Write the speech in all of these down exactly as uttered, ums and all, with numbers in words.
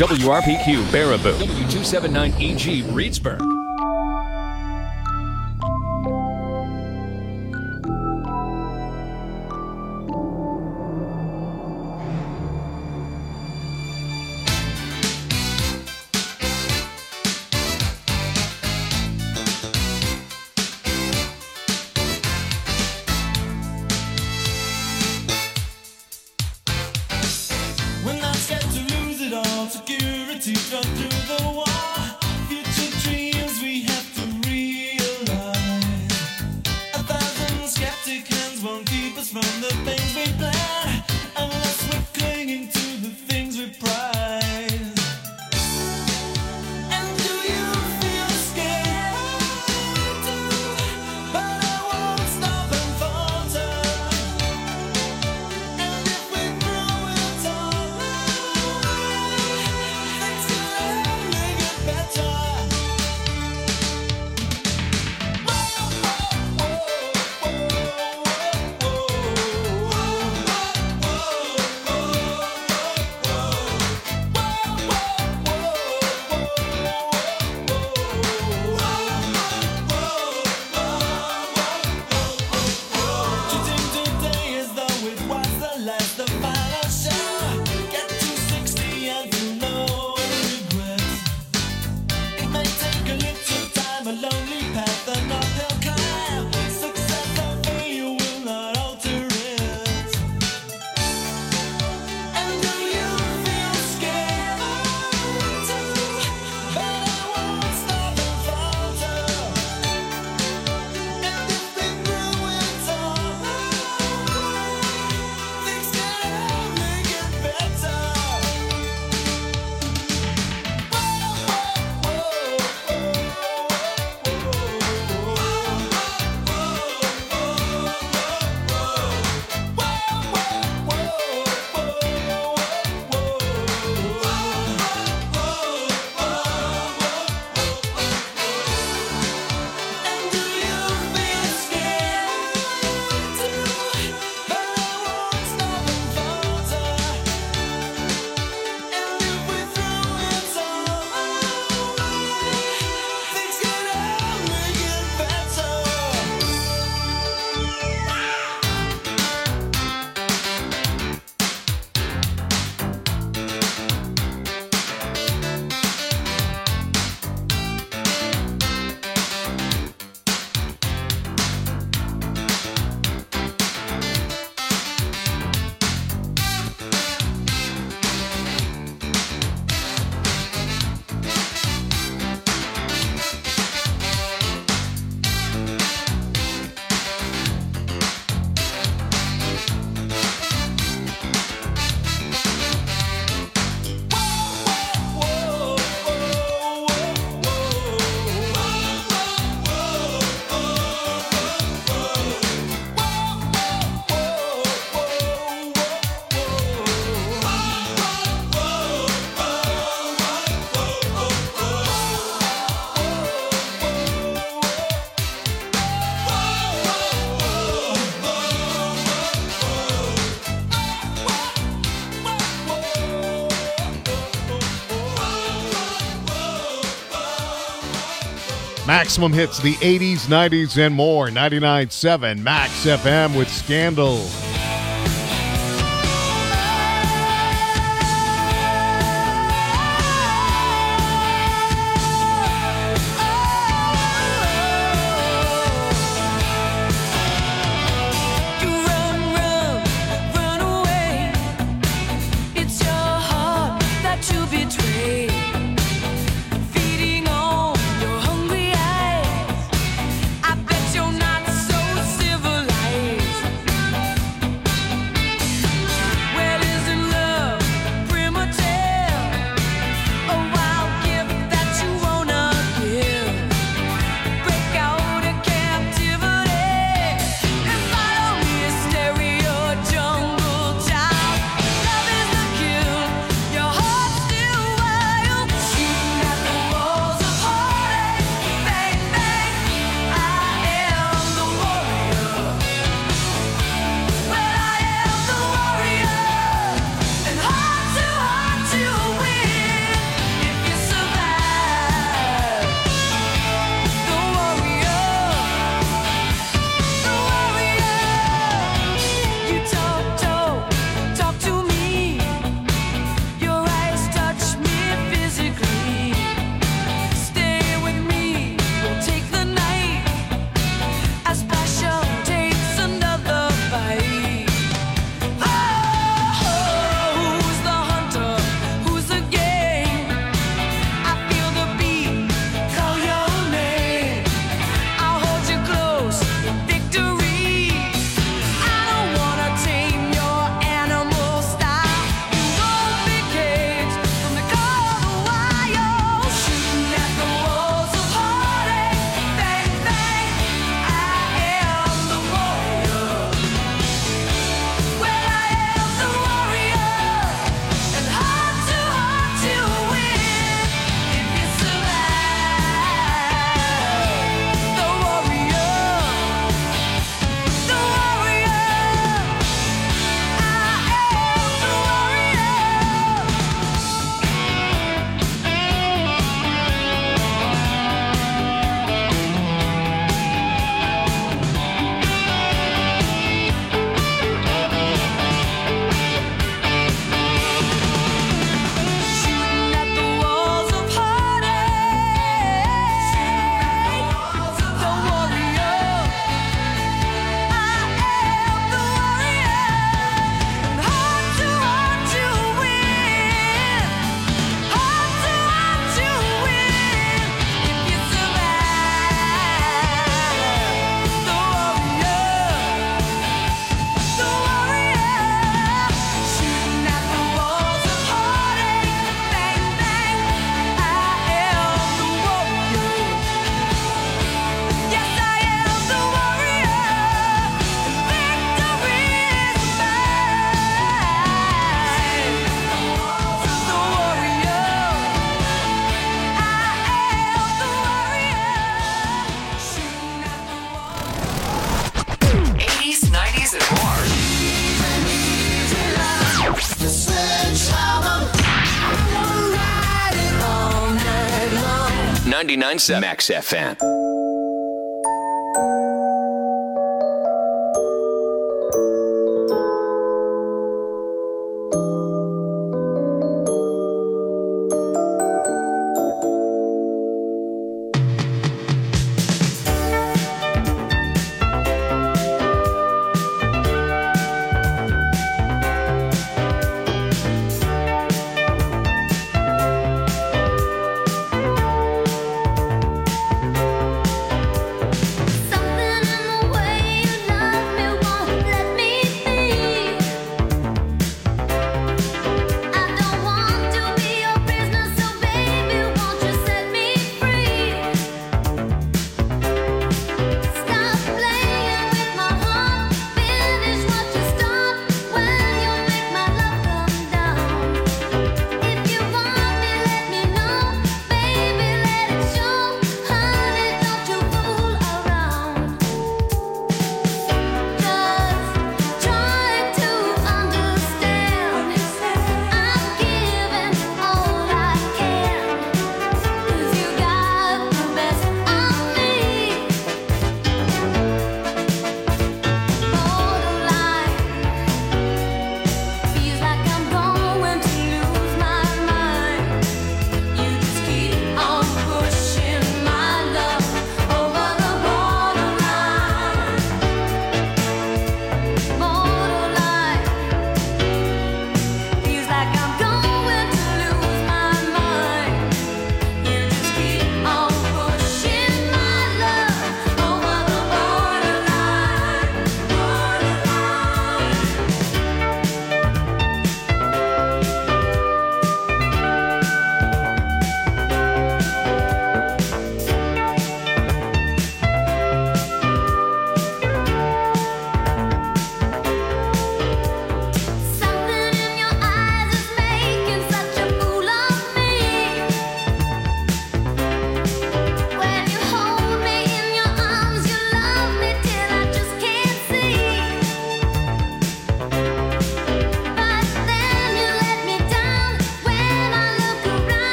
W R P Q Baraboo, W two seventy-nine E G Reedsburg. Maximum hits of the eighties, nineties, and more. ninety-nine point seven Max F M with Scandal. ninety-nine point seven Max F M.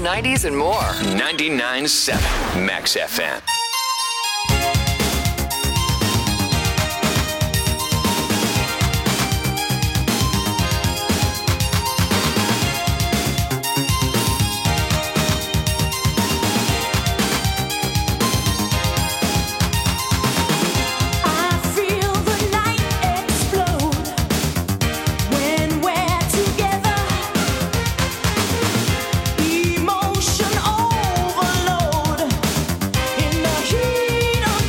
nineties, and more. ninety-nine point seven Max F M. Emotion overload in the heat of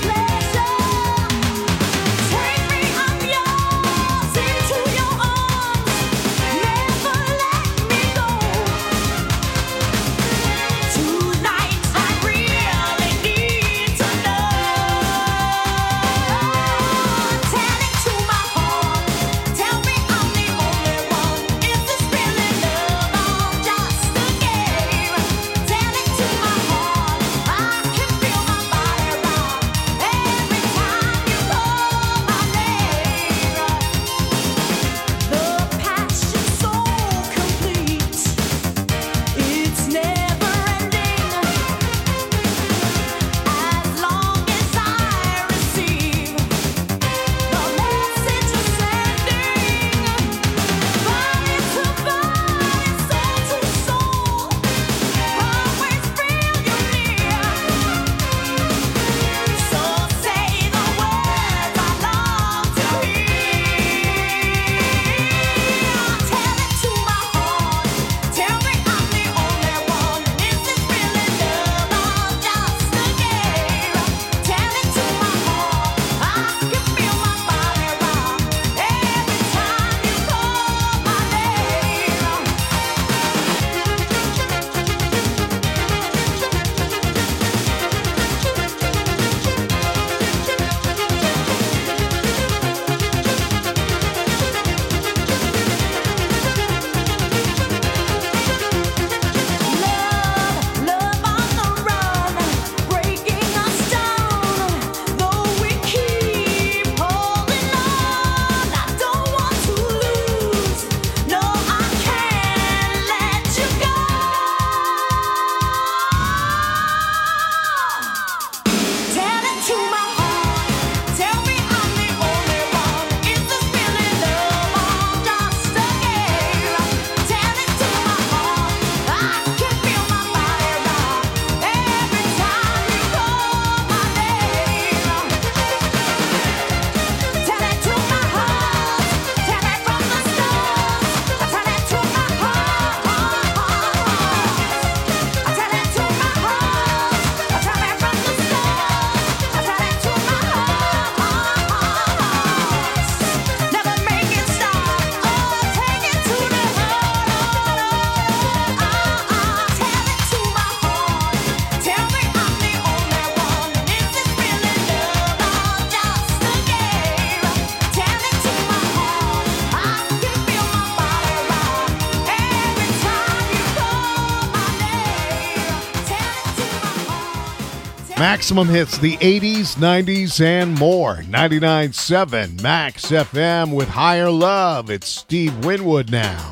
Maximum hits, the eighties, nineties, and more. ninety-nine point seven Max F M with Higher Love. It's Steve Winwood now.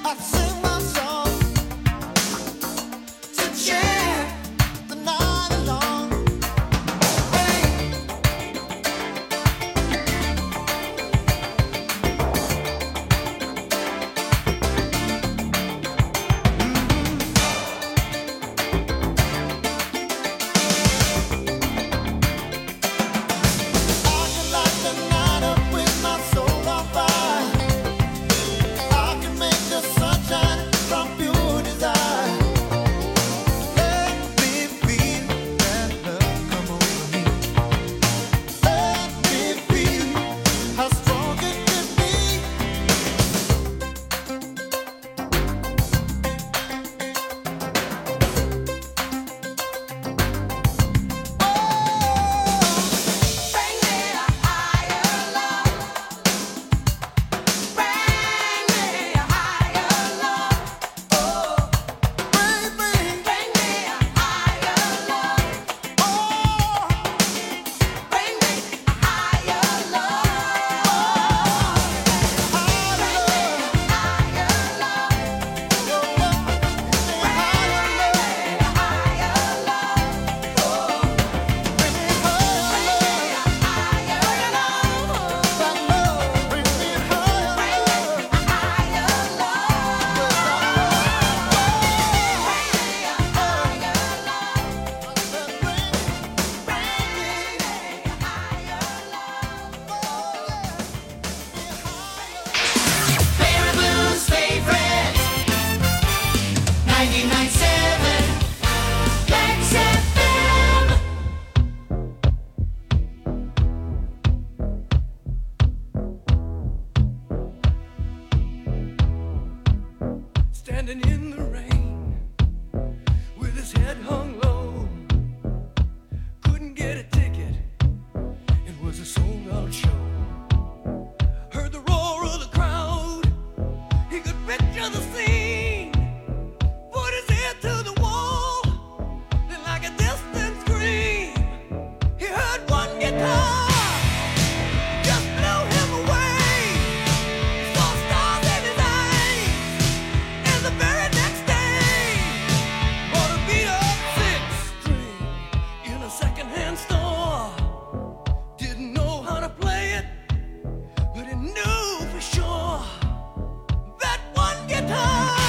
Standing in the rain with his head hung low, couldn't get a ticket, it was a sold out show. Heard the roar of the crowd, he could picture the scene, put his ear to the wall, then like a distant scream, he heard one guitar, just blew him away. He saw stars in his eyes, and the very next day, bought a beat up six string in a secondhand store. Didn't know how to play it, but he knew for sure that one guitar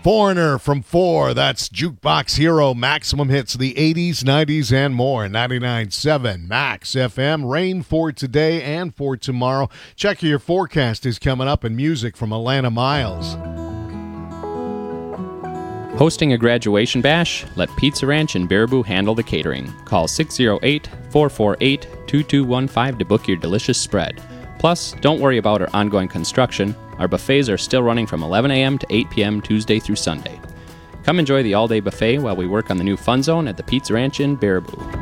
Foreigner from four. That's Jukebox Hero. Maximum hits of the eighties, nineties, and more. ninety-nine point seven Max F M. Rain for today and for tomorrow. Check your forecast is coming up, and music from Alana Miles. Hosting a graduation bash? Let Pizza Ranch in Baraboo handle the catering. Call six oh eight, four four eight, two two one five to book your delicious spread. Plus, don't worry about our ongoing construction. Our buffets are still running from eleven a.m. to eight p.m. Tuesday through Sunday. Come enjoy the all-day buffet while we work on the new Fun Zone at the Pizza Ranch in Baraboo.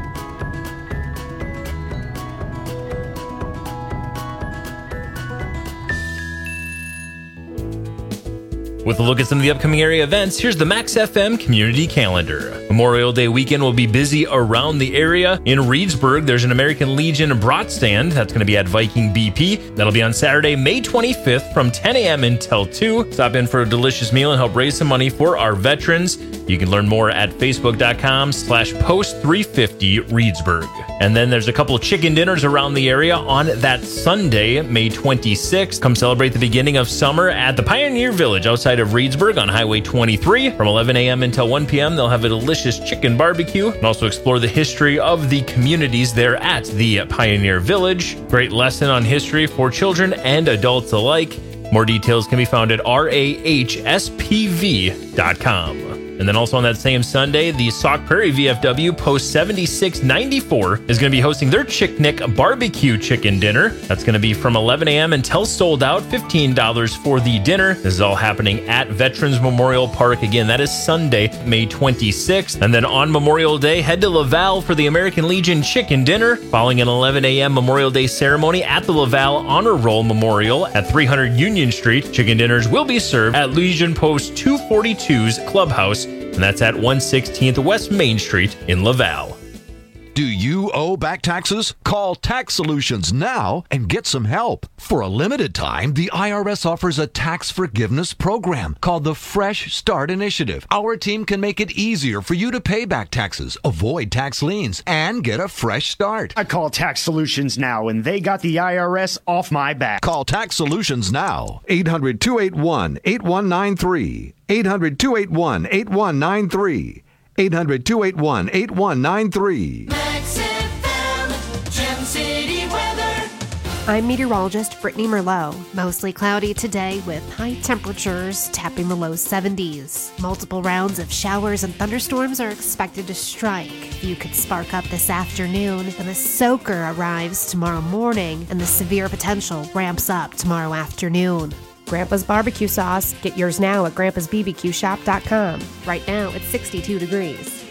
With a look at some of the upcoming area events, here's the Max F M Community Calendar. Memorial Day weekend will be busy around the area. In Reedsburg, there's an American Legion brat stand. That's going to be at Viking B P. That'll be on Saturday, May twenty-fifth from ten a.m. until two. Stop in for a delicious meal and help raise some money for our veterans. You can learn more at facebook.com slash post 350 Reedsburg. And then there's a couple of chicken dinners around the area on that Sunday, May twenty-sixth. Come celebrate the beginning of summer at the Pioneer Village outside of Reedsburg on Highway twenty-three. From eleven a.m. until one p.m., they'll have a delicious chicken barbecue and also explore the history of the communities there at the Pioneer Village. Great lesson on history for children and adults alike. More details can be found at R A H S P V dot com. And then also on that same Sunday, the Sauk Prairie V F W Post seventy-six ninety-four is going to be hosting their Chicknick Barbecue Chicken Dinner. That's going to be from eleven a.m. until sold out, fifteen dollars for the dinner. This is all happening at Veterans Memorial Park. Again, that is Sunday, May twenty-sixth. And then on Memorial Day, head to Laval for the American Legion Chicken Dinner, following an eleven a.m. Memorial Day ceremony at the Laval Honor Roll Memorial at three hundred Union Street. Chicken dinners will be served at Legion Post two forty-two's Clubhouse, and that's at one sixteenth West Main Street in Laval. Do you owe back taxes? Call Tax Solutions now and get some help. For a limited time, the I R S offers a tax forgiveness program called the Fresh Start Initiative. Our team can make it easier for you to pay back taxes, avoid tax liens, and get a fresh start. I call Tax Solutions now, and they got the I R S off my back. Call Tax Solutions now. eight hundred, two eight one, eight one nine three. eight hundred, two eight one, eight one nine three. eight hundred, two eight one, eight one nine three. Max F M, Gem City weather. I'm meteorologist Brittany Merlot. Mostly cloudy today with high temperatures tapping the low seventies. Multiple rounds of showers and thunderstorms are expected to strike. You could spark up this afternoon, and the soaker arrives tomorrow morning, and the severe potential ramps up tomorrow afternoon. Grandpa's Barbecue Sauce. Get yours now at grandpas b b q shop dot com. Right now, it's sixty-two degrees.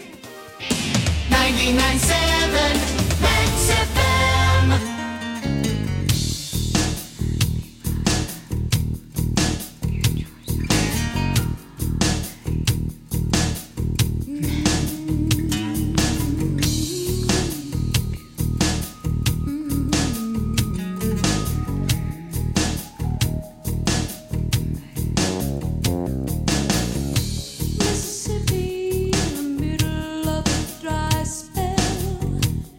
ninety-nine point seven Max F M. Mississippi, in the middle of a dry spell.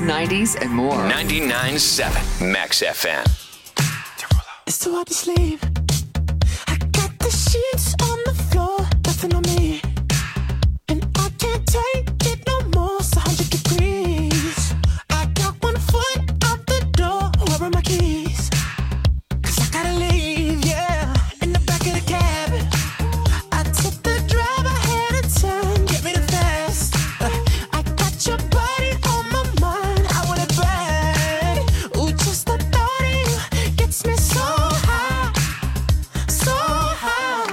nineties, and more. ninety-nine point seven Max F M. It's too hard to sleep. I got the sheets on the floor, nothing on me. And I can't take it no more, it's one hundred degrees. I got one foot out the door, where are my keys? Cause I gotta leave, yeah, in the back of the cab. I took the drive ahead of time, get me the fast. Uh, I got your body on my mind, I want it bad. Ooh, just the thought of you gets me so high, so high.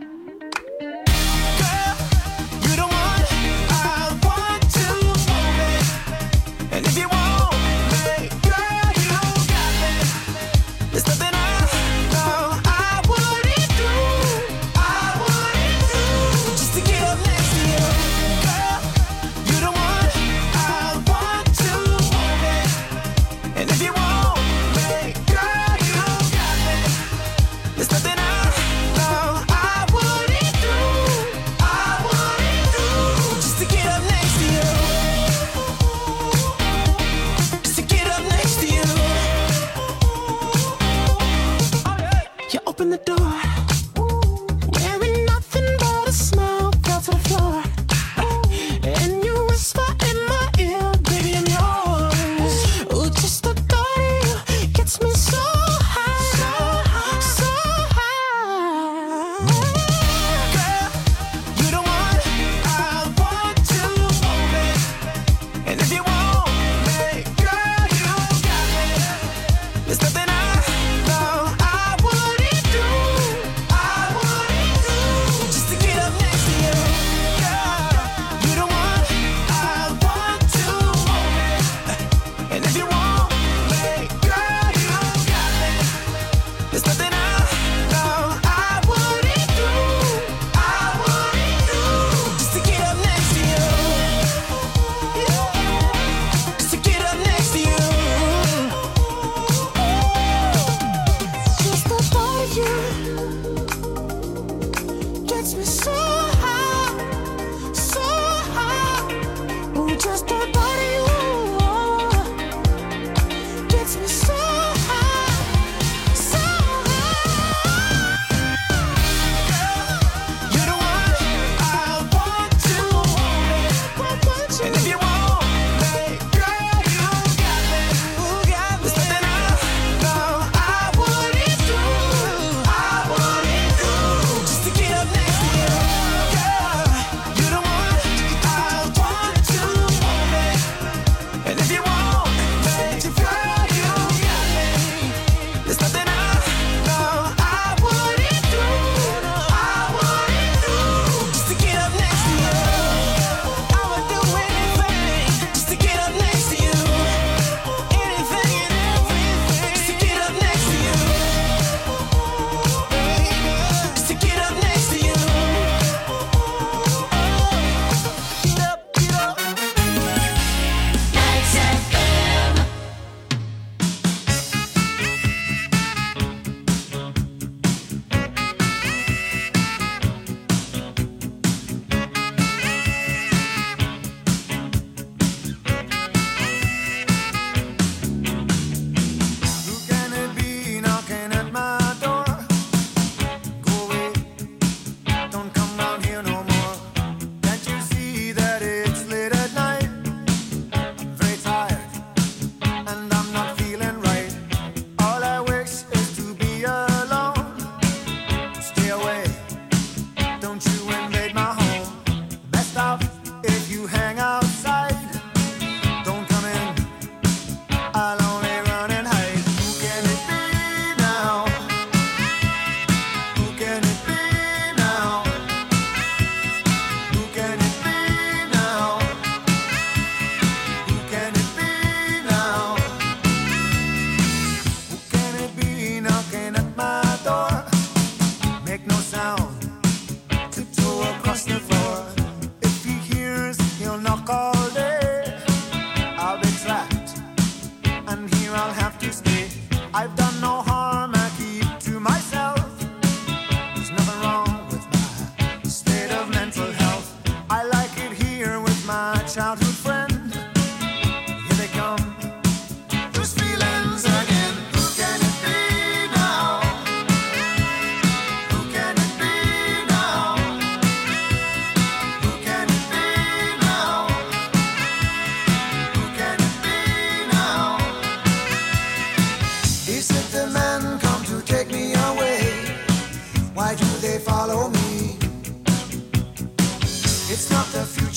Girl, you the one I want to move it. And if you want me, girl, you got me. There's nothing I know I wouldn't do, I wouldn't do, just to get up next to you. Girl, you the one I want to move it. And if you want me, girl, you got me. There's nothing I know I wouldn't do, I wouldn't do, just to get up next to you. Just to get up next to you. You open the door, wearing nothing but a smile, fell to the floor. And you whisper in my ear, baby, I'm yours. Ooh, just the thought of you gets me so high, so high, so high. Girl, you the one I want to move it. And if you want me, girl, you got me. There's nothing I know I wouldn't do, I wouldn't do, just to get up next to you. Girl, you the one I want to move it. And if you want me, girl, you got me. There's nothing I know I wouldn't do, I wouldn't do, just to get up next to you. Just to get up next to you. Just the thought of you gets me so high, so high. Ooh, just the thought of you gets me so high, so high. You're the one I want to move it. And if you want me, girl, you got me. There's nothing I know I wouldn't do, I wouldn't do, just to get up next to you. Girl, you're the one I want to move it. And if you want me, girl, you got me. There's nothing I know I wouldn't do, I wouldn't do, just to get up next to you. I would do anything just to get up next to you. Anything and everything just to get up next to you. Just to get up next to you. Get up, get up. Max F M. Who can it be knocking at my door? Go away, don't come round here no more. Can't you see that it's late at night? I'm very tired and I'm not feeling right. All I wish is to be alone. Stay away, don't you invade my home. Best off if you hang outside. Don't come in, I'll only run and hide. Who can it be now? Who can it be now? Who can it be now? Who can it be now? Who can it be knocking at my door? Make no sound, tiptoe across the floor. If he hears, he'll knock all day. I'll be trapped, and here I'll have to stay. I've done no harm, I keep to myself. There's nothing wrong with my state of mental health. I like it here with my childhood friend. Here they come,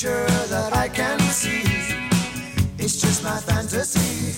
future that I can see. It's just my fantasy.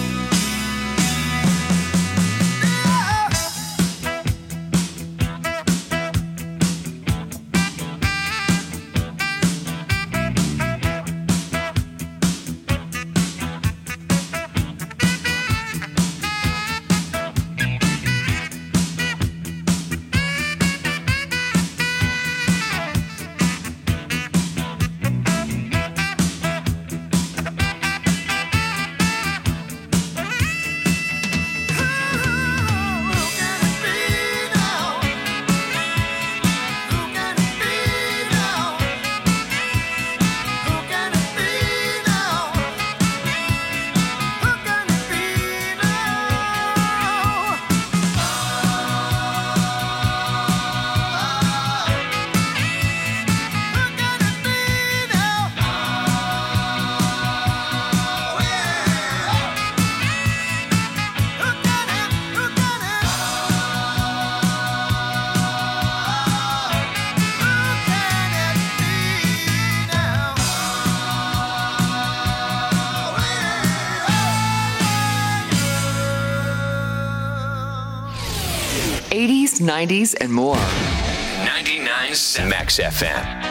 eighties, nineties, and more. ninety-nine point seven Max F M.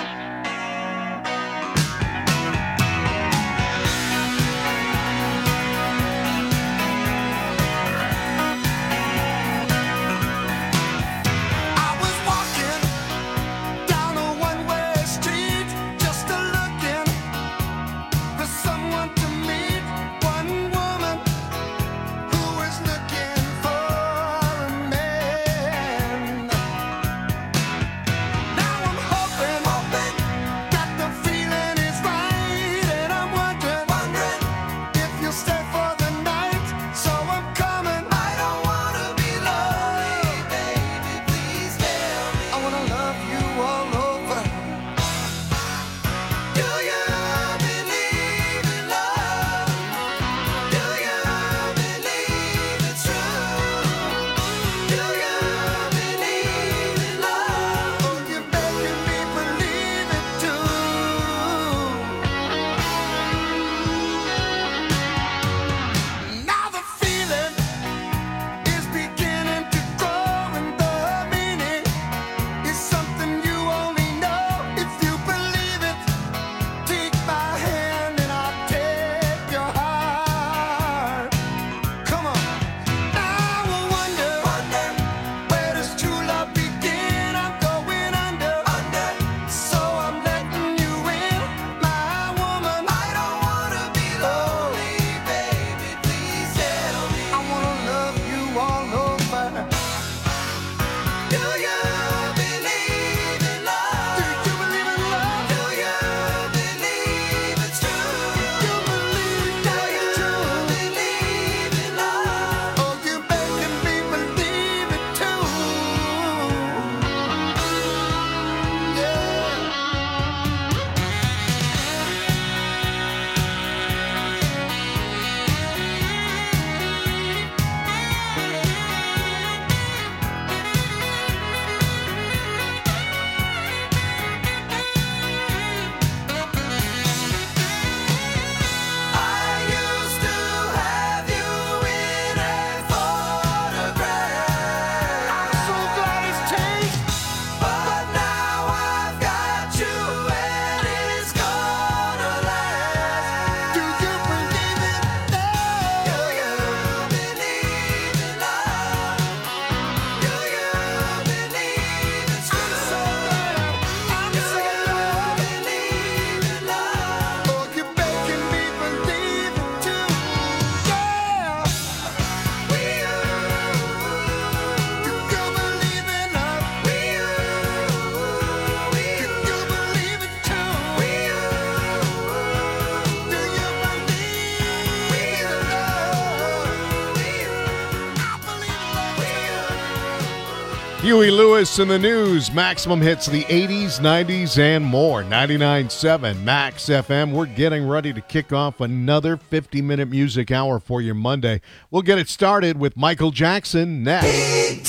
Huey Lewis in the news. Maximum hits of the eighties, nineties, and more. ninety-nine point seven Max F M. We're getting ready to kick off another fifty-minute music hour for your Monday. We'll get it started with Michael Jackson next. Big T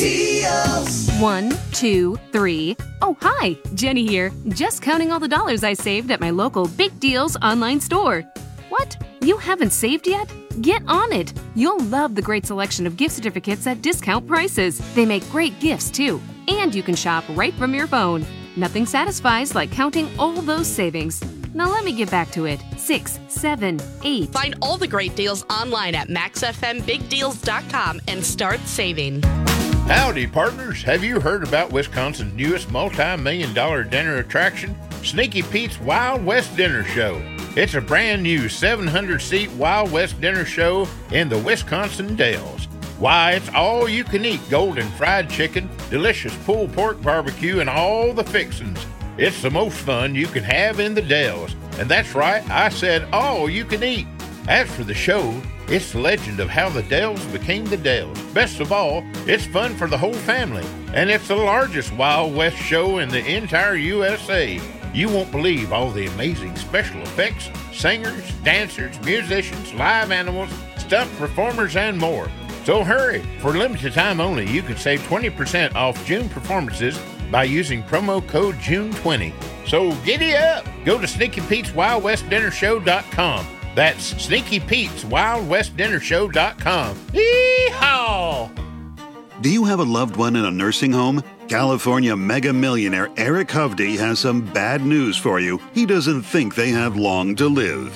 deals. One, two, three. Oh, hi, Jenny here. Just counting all the dollars I saved at my local Big Deals online store. What? You haven't saved yet? Get on it. You'll love the great selection of gift certificates at discount prices. They make great gifts, too. And you can shop right from your phone. Nothing satisfies like counting all those savings. Now let me get back to it. Six, seven, eight. Find all the great deals online at max f m big deals dot com and start saving. Howdy, partners. Have you heard about Wisconsin's newest multi-million dollar dinner attraction? Sneaky Pete's Wild West Dinner Show. It's a brand new seven hundred seat Wild West Dinner Show in the Wisconsin Dells. Why, it's all you can eat golden fried chicken, delicious pulled pork barbecue, and all the fixins'. It's the most fun you can have in the Dells. And that's right, I said all you can eat. As for the show, it's the legend of how the Dells became the Dells. Best of all, it's fun for the whole family. And it's the largest Wild West show in the entire U S A. You won't believe all the amazing special effects, singers, dancers, musicians, live animals, stuffed performers, and more. So hurry! For limited time only, you can save twenty percent off June performances by using promo code June twenty. So giddy up! Go to Sneaky Pete's Wild West Dinner Show dot com. That's Sneaky Pete's Wild West Dinner Show dot com. Yee-haw! Do you have a loved one in a nursing home? California mega millionaire Eric Hovde has some bad news for you. He doesn't think they have long to live.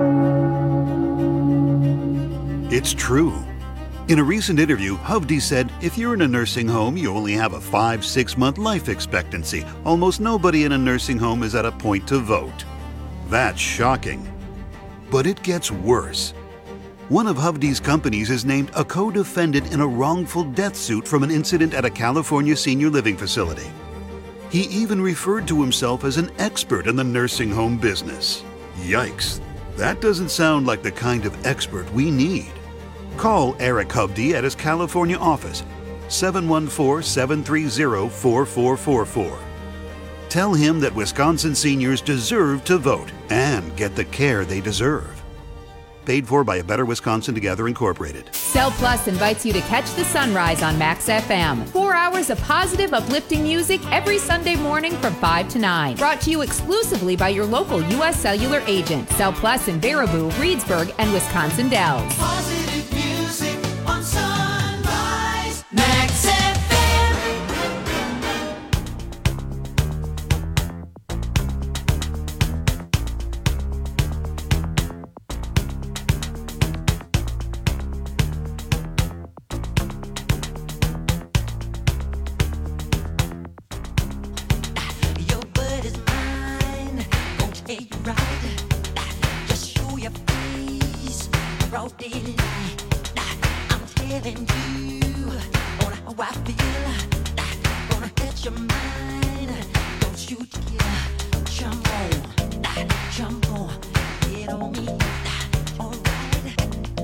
It's true. In a recent interview, Hovde said, if you're in a nursing home, you only have a five, six month life expectancy. Almost nobody in a nursing home is at a point to vote. That's shocking. But it gets worse. One of Hovde's companies is named a co-defendant in a wrongful death suit from an incident at a California senior living facility. He even referred to himself as an expert in the nursing home business. Yikes. That doesn't sound like the kind of expert we need. Call Eric Hovde at his California office, seven one four, seven three zero, four four four four. Tell him that Wisconsin seniors deserve to vote and get the care they deserve. Paid for by A Better Wisconsin Together Incorporated. Cell Plus invites you to catch the sunrise on Max F M. Four hours of positive, uplifting music every Sunday morning from five to nine. Brought to you exclusively by your local U S Cellular agent. Cell Plus in Baraboo, Reedsburg, and Wisconsin Dells. Positive music on Sunrise. Max F M. Your bud is mine. Gonna take you right. Just show your face. Broad daylight. I'm telling you on how I feel. Gonna hit your mind. Don't you dare jump on, jump on, get on me. Alright,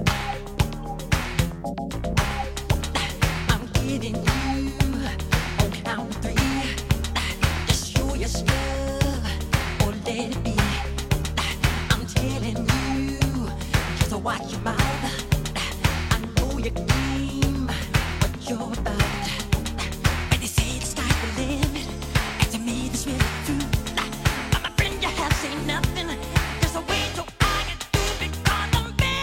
I'm getting you on count of three. Just show your stuff or let it be. I'm telling you, just watch your mouth. I know your game, what you're about. When they say the sky's the limit, and to me this really true. But my friend, you have seen nothing. There's a way so I can do because I'm bad.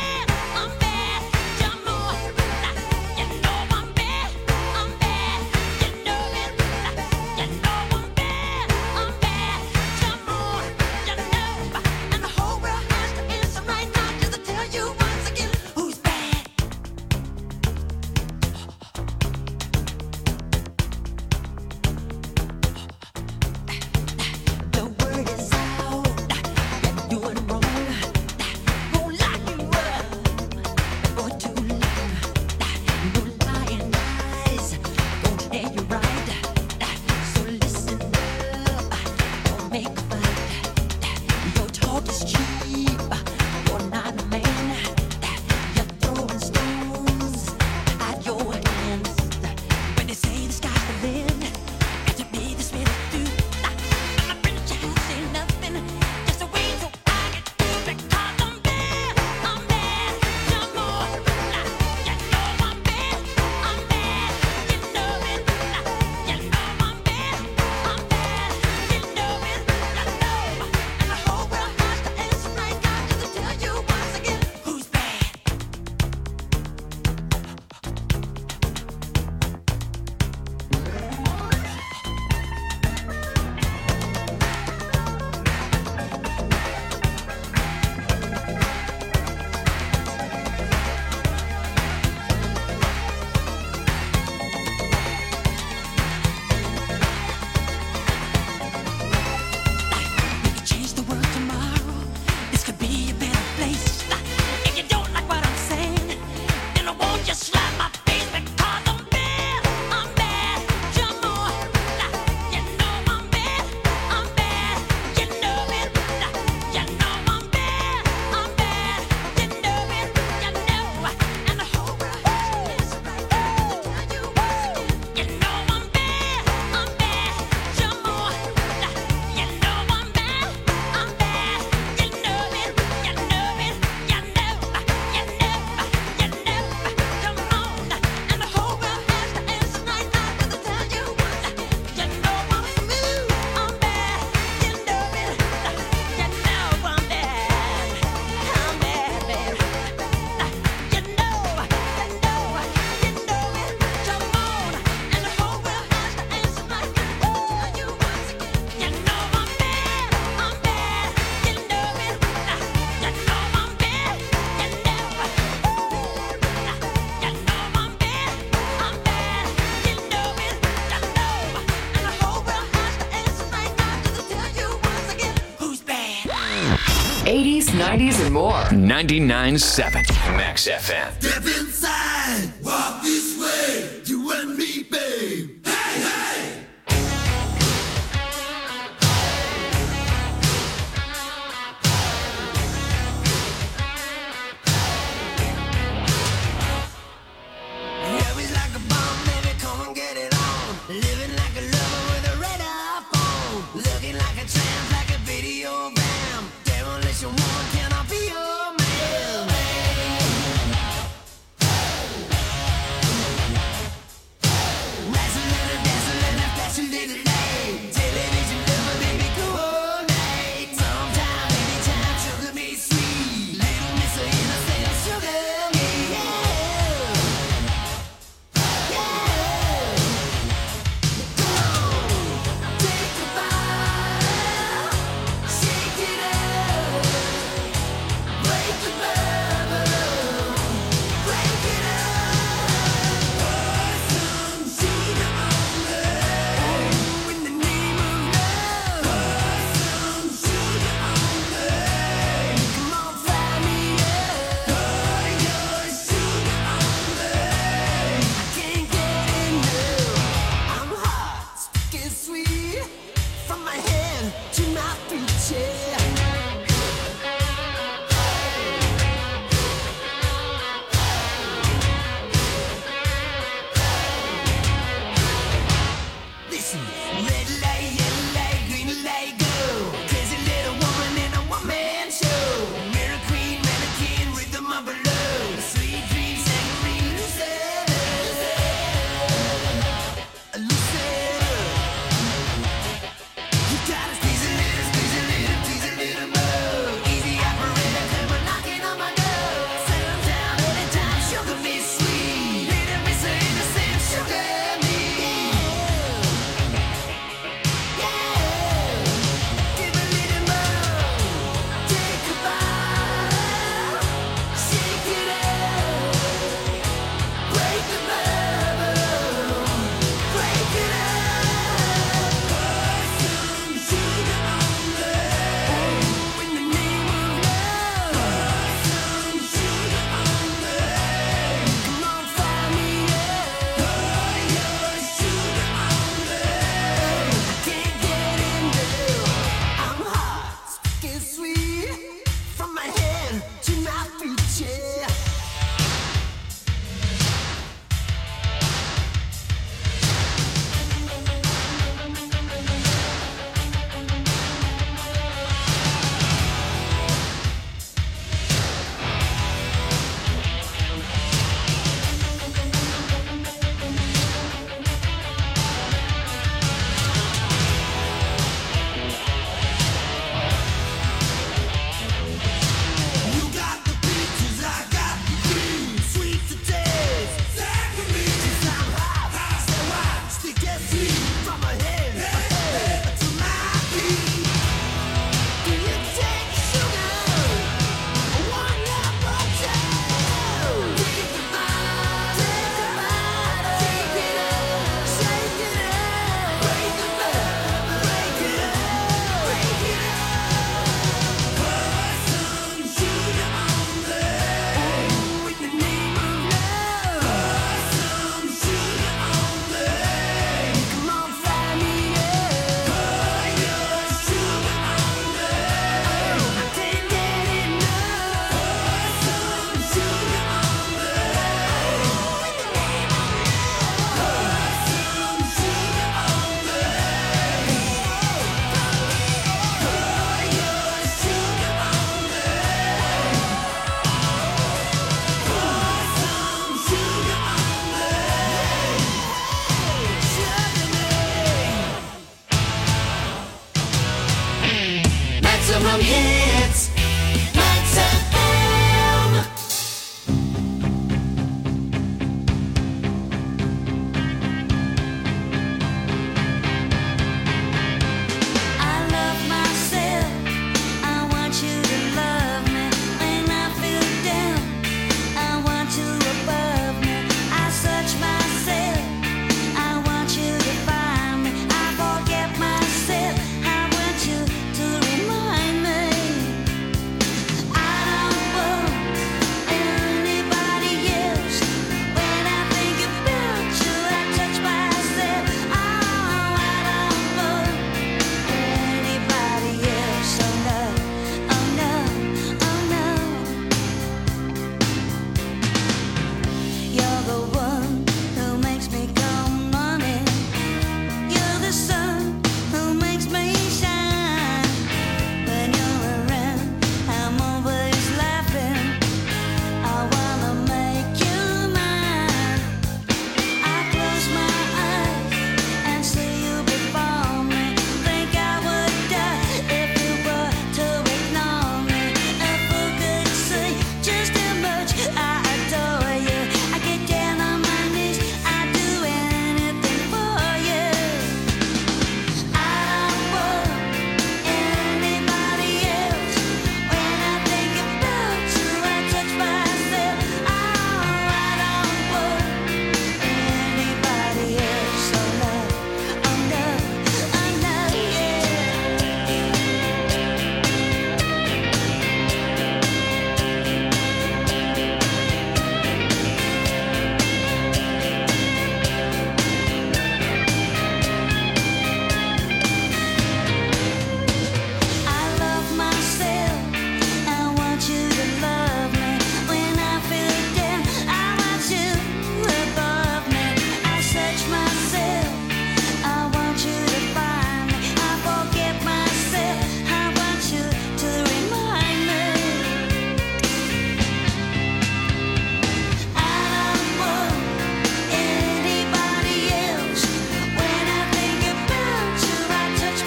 nineties, and more. ninety-nine point seven Max F M. Step inside, walk this